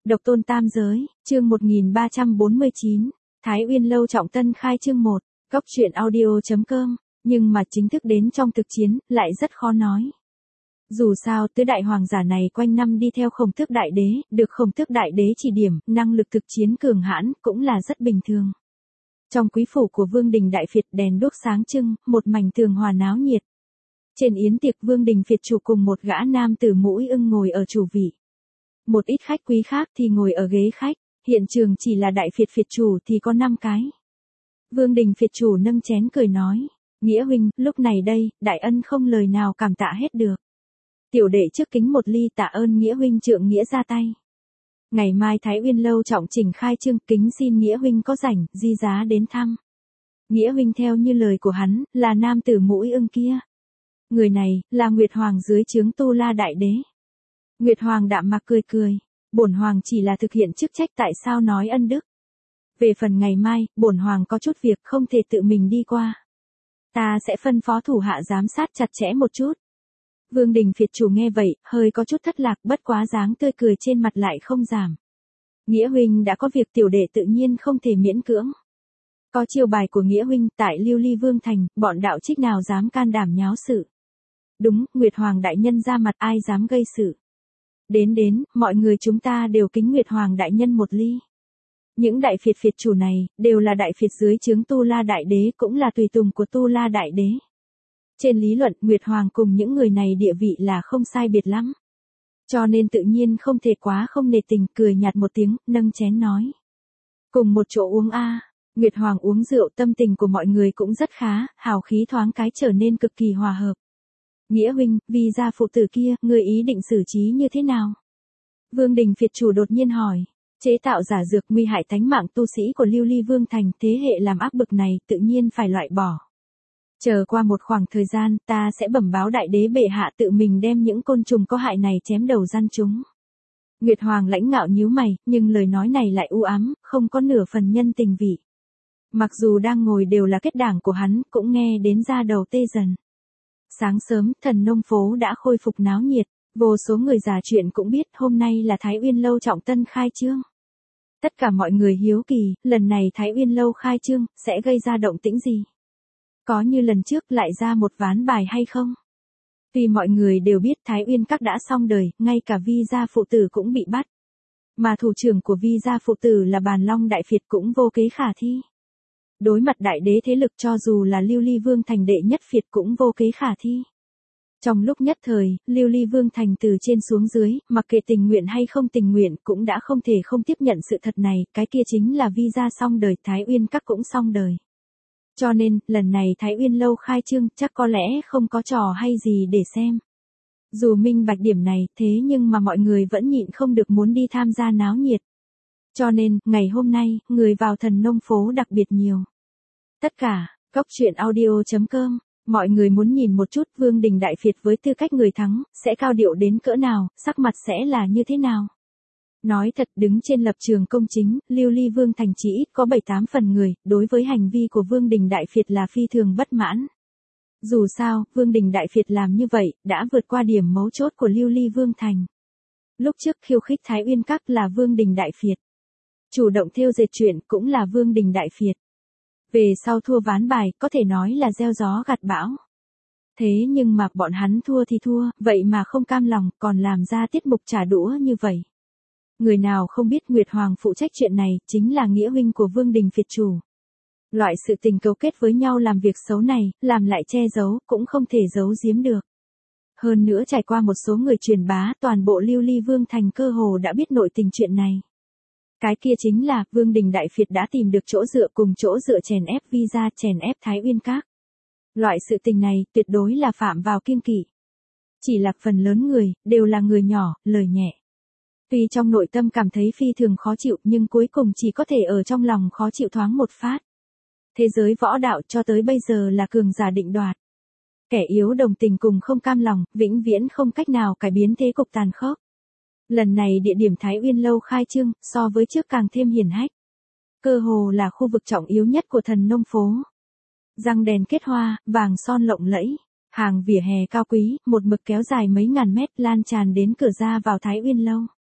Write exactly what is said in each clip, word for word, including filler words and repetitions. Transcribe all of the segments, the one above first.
Độc tôn tam giới, chương một nghìn ba trăm bốn mươi chín, Thái Uyên Lâu trọng tân khai chương một, góc truyện audio.com, nhưng mà chính thức đến trong thực chiến, lại rất khó nói. Dù sao tứ đại hoàng giả này quanh năm đi theo Khổng Tước đại đế, được Khổng Tước đại đế chỉ điểm, năng lực thực chiến cường hãn, cũng là rất bình thường. Trong quý phủ của Vương Đình Đại Phiệt đèn đuốc sáng trưng, một mảnh tường hòa náo nhiệt. Trên yến tiệc Vương Đình Phiệt chủ cùng một gã nam tử mũi ưng ngồi ở chủ vị. Một ít khách quý khác thì ngồi ở ghế khách, hiện trường chỉ là Đại Phiệt Phiệt chủ thì có năm cái. Vương Đình Phiệt chủ nâng chén cười nói, Nghĩa huynh, lúc này đây, đại ân không lời nào cảm tạ hết được. Tiểu đệ trước kính một ly tạ ơn Nghĩa huynh trượng nghĩa ra tay. Ngày mai Thái Uyên Lâu trọng chỉnh khai trương, kính xin Nghĩa huynh có rảnh, di giá đến thăm. Nghĩa huynh theo như lời của hắn, là nam tử mũi ưng kia. Người này, là Nguyệt Hoàng dưới trướng Tu La Đại Đế. Nguyệt Hoàng đạm mạc cười cười, bổn Hoàng chỉ là thực hiện chức trách, tại sao nói ân đức. Về phần ngày mai, bổn Hoàng có chút việc không thể tự mình đi qua. Ta sẽ phân phó thủ hạ giám sát chặt chẽ một chút. Vương Đình Phiệt chủ nghe vậy, hơi có chút thất lạc, bất quá dáng tươi cười trên mặt lại không giảm. Nghĩa huynh đã có việc, tiểu đệ tự nhiên không thể miễn cưỡng. Có chiêu bài của Nghĩa huynh, tại Lưu Ly Vương thành, bọn đạo trích nào dám can đảm nháo sự. Đúng, Nguyệt Hoàng đại nhân ra mặt, ai dám gây sự. Đến đến, mọi người chúng ta đều kính Nguyệt Hoàng đại nhân một ly. Những đại phiệt phiệt chủ này, đều là đại phiệt dưới trướng Tu La Đại Đế, cũng là tùy tùng của Tu La Đại Đế. Trên lý luận, Nguyệt Hoàng cùng những người này địa vị là không sai biệt lắm. Cho nên tự nhiên không thể quá không nể tình, cười nhạt một tiếng, nâng chén nói. Cùng một chỗ uống a. Nguyệt Hoàng uống rượu, tâm tình của mọi người cũng rất khá, hào khí thoáng cái trở nên cực kỳ hòa hợp. Nghĩa huynh, vì gia phụ tử kia, người ý định xử trí như thế nào? Vương Đình Phiệt chủ đột nhiên hỏi. Chế tạo giả dược nguy hại tánh mạng tu sĩ của Lưu Ly Vương thành, thế hệ làm ác bực này tự nhiên phải loại bỏ. Chờ qua một khoảng thời gian, ta sẽ bẩm báo đại đế bệ hạ tự mình đem những côn trùng có hại này chém đầu răn chúng. Nguyệt Hoàng lãnh ngạo nhíu mày, nhưng lời nói này lại u ám, không có nửa phần nhân tình vị. Mặc dù đang ngồi đều là kết đảng của hắn, cũng nghe đến da đầu tê dần. Sáng sớm, Thần Nông phố đã khôi phục náo nhiệt, vô số người già chuyện cũng biết hôm nay là Thái Uyên Lâu trọng tân khai trương. Tất cả mọi người hiếu kỳ, lần này Thái Uyên Lâu khai trương, sẽ gây ra động tĩnh gì? Có như lần trước lại ra một ván bài hay không? Tuy mọi người đều biết Thái Uyên Các đã xong đời, ngay cả Vi gia phụ tử cũng bị bắt. Mà thủ trưởng của Vi gia phụ tử là Bàn Long Đại Phiệt cũng vô kế khả thi. Đối mặt đại đế thế lực cho dù là Lưu Ly Vương thành đệ nhất phiệt cũng vô kế khả thi. Trong lúc nhất thời, Lưu Ly Vương thành từ trên xuống dưới, mặc kệ tình nguyện hay không tình nguyện cũng đã không thể không tiếp nhận sự thật này, cái kia chính là Vi gia xong đời, Thái Uyên Các cũng xong đời. Cho nên, lần này Thái Uyên Lâu khai trương, chắc có lẽ không có trò hay gì để xem. Dù minh bạch điểm này, thế nhưng mà mọi người vẫn nhịn không được muốn đi tham gia náo nhiệt. Cho nên, ngày hôm nay, người vào Thần Nông phố đặc biệt nhiều. Tất cả, góc truyện audio.com, mọi người muốn nhìn một chút Vương Đình Đại Phiệt với tư cách người thắng, sẽ cao điệu đến cỡ nào, sắc mặt sẽ là như thế nào. Nói thật, đứng trên lập trường công chính, Lưu Ly Vương thành chỉ ít có bảy tám phần người, đối với hành vi của Vương Đình Đại Phiệt là phi thường bất mãn. Dù sao, Vương Đình Đại Phiệt làm như vậy, đã vượt qua điểm mấu chốt của Lưu Ly Vương thành. Lúc trước khiêu khích Thái Uyên Các là Vương Đình Đại Phiệt. Chủ động thêu dệt chuyện cũng là Vương Đình Đại Phiệt. Về sau thua ván bài, có thể nói là gieo gió gặt bão. Thế nhưng mà bọn hắn thua thì thua, vậy mà không cam lòng, còn làm ra tiết mục trả đũa như vậy. Người nào không biết Nguyệt Hoàng phụ trách chuyện này, chính là nghĩa huynh của Vương Đình Phiệt chủ. Loại sự tình cấu kết với nhau làm việc xấu này, làm lại che giấu, cũng không thể giấu giếm được. Hơn nữa trải qua một số người truyền bá, toàn bộ Lưu Ly Vương thành cơ hồ đã biết nội tình chuyện này. Cái kia chính là, Vương Đình Đại Phiệt đã tìm được chỗ dựa cùng chỗ dựa chèn ép Vi gia, chèn ép Thái Uyên Các. Loại sự tình này, tuyệt đối là phạm vào kiêng kỵ. Chỉ là phần lớn người, đều là người nhỏ, lời nhẹ. Tuy trong nội tâm cảm thấy phi thường khó chịu, nhưng cuối cùng chỉ có thể ở trong lòng khó chịu thoáng một phát. Thế giới võ đạo cho tới bây giờ là cường giả định đoạt. Kẻ yếu đồng tình cùng không cam lòng, vĩnh viễn không cách nào cải biến thế cục tàn khốc. Lần này địa điểm Thái Uyên Lâu khai trương, so với trước càng thêm hiển hách. Cơ hồ là khu vực trọng yếu nhất của Thần Nông phố. Răng đèn kết hoa, vàng son lộng lẫy, hàng vỉa hè cao quý, một mực kéo dài mấy ngàn mét lan tràn đến cửa ra vào Thái Uyên Lâu.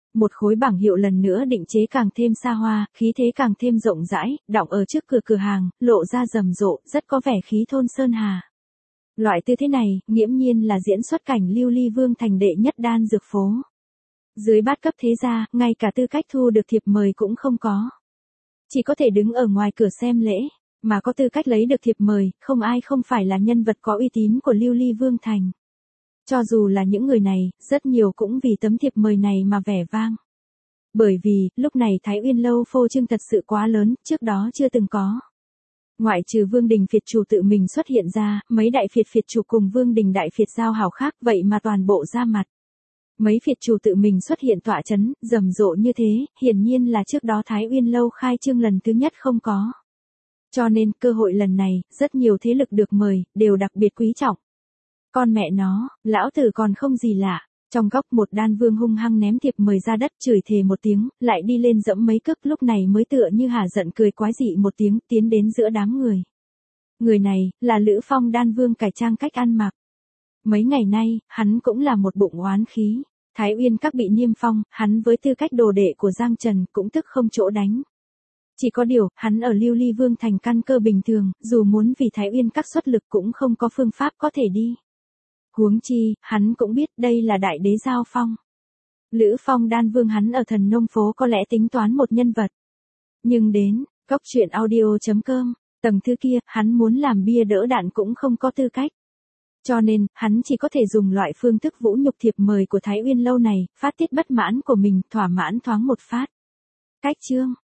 Một khối bảng hiệu lần nữa định chế càng thêm xa hoa, khí thế càng thêm rộng rãi, đọng ở trước cửa cửa hàng, lộ ra rầm rộ, rất có vẻ khí thôn sơn hà. Loại tư thế này, nghiễm nhiên là diễn xuất cảnh lưu ly vương thành đệ nhất đan dược phố. Dưới bát cấp thế gia, ngay cả tư cách thu được thiệp mời cũng không có. Chỉ có thể đứng ở ngoài cửa xem lễ, mà có tư cách lấy được thiệp mời, không ai không phải là nhân vật có uy tín của lưu ly vương thành. Cho dù là những người này, rất nhiều cũng vì tấm thiệp mời này mà vẻ vang. Bởi vì, lúc này Thái Uyên Lâu phô trương thật sự quá lớn, trước đó chưa từng có. Ngoại trừ Vương Đình Phiệt chủ tự mình xuất hiện ra, mấy đại phiệt phiệt chủ cùng Vương Đình đại phiệt giao hảo khác vậy mà toàn bộ ra mặt. Mấy phiệt chủ tự mình xuất hiện tọa chấn, rầm rộ như thế, hiển nhiên là trước đó Thái Uyên Lâu khai trương lần thứ nhất không có. Cho nên, cơ hội lần này, rất nhiều thế lực được mời, đều đặc biệt quý trọng. Con mẹ nó, lão tử còn không gì lạ. Trong góc một đan vương hung hăng ném thiệp mời ra đất, chửi thề một tiếng, lại đi lên dẫm mấy cước, lúc này mới tựa như hả giận cười quái dị một tiếng, tiến đến giữa đám người. Người này, là Lữ Phong đan vương cải trang cách ăn mặc. Mấy ngày nay, hắn cũng là một bụng oán khí. Thái Uyên các bị niêm phong, hắn với tư cách đồ đệ của Giang Trần, cũng tức không chỗ đánh. Chỉ có điều, hắn ở Lưu Ly Vương thành căn cơ bình thường, dù muốn vì Thái Uyên các xuất lực cũng không có phương pháp có thể đi. Huống chi, hắn cũng biết đây là đại đế giao phong. Lữ Phong đan vương hắn ở thần nông phố có lẽ tính toán một nhân vật. Nhưng đến, góc truyện audio chấm com, tầng thứ kia, hắn muốn làm bia đỡ đạn cũng không có tư cách. Cho nên, hắn chỉ có thể dùng loại phương thức vũ nhục thiệp mời của Thái Uyên Lâu này, phát tiết bất mãn của mình, thỏa mãn thoáng một phát. Cách chương